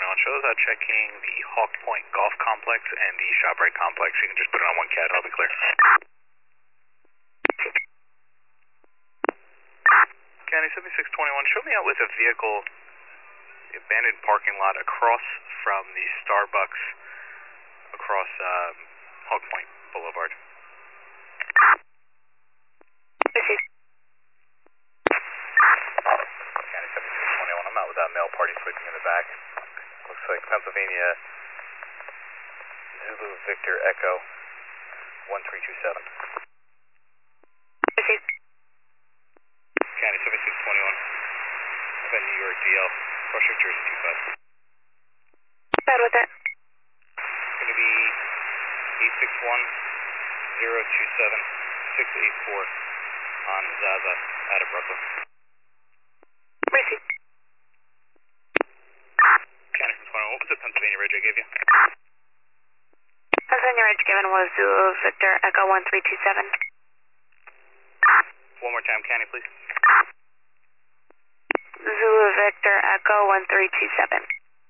shows out checking the Hawk Point Golf Complex and the ShopRite Complex. You can just put it on one CAD, I'll be clear. County 7621, show me out with a vehicle, abandoned parking lot across from the Starbucks, across Hawk Point Boulevard. County 7621, I'm out with that male party switching in the back. Looks like Pennsylvania Zulu Victor Echo 1327. County 7621. I've got New York DL. Cross Street, Jersey 25. Bad with it. It's going to be 861-027-684 on Zaza out of Brooklyn. Receive. County 721, what was the Pennsylvania reg I gave you? Pennsylvania reg given was Zulu Victor Echo 1327. One more time, County, please. Zulu Victor Echo 1327.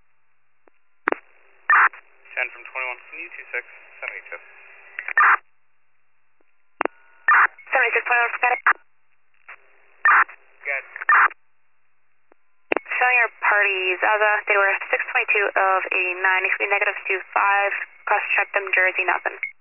10 from 21, can you 26, 72? 7621, forget it. Good. Showing your party, Zaza, they were 622 of 89, it could be -25, cross check them, Jersey, nothing.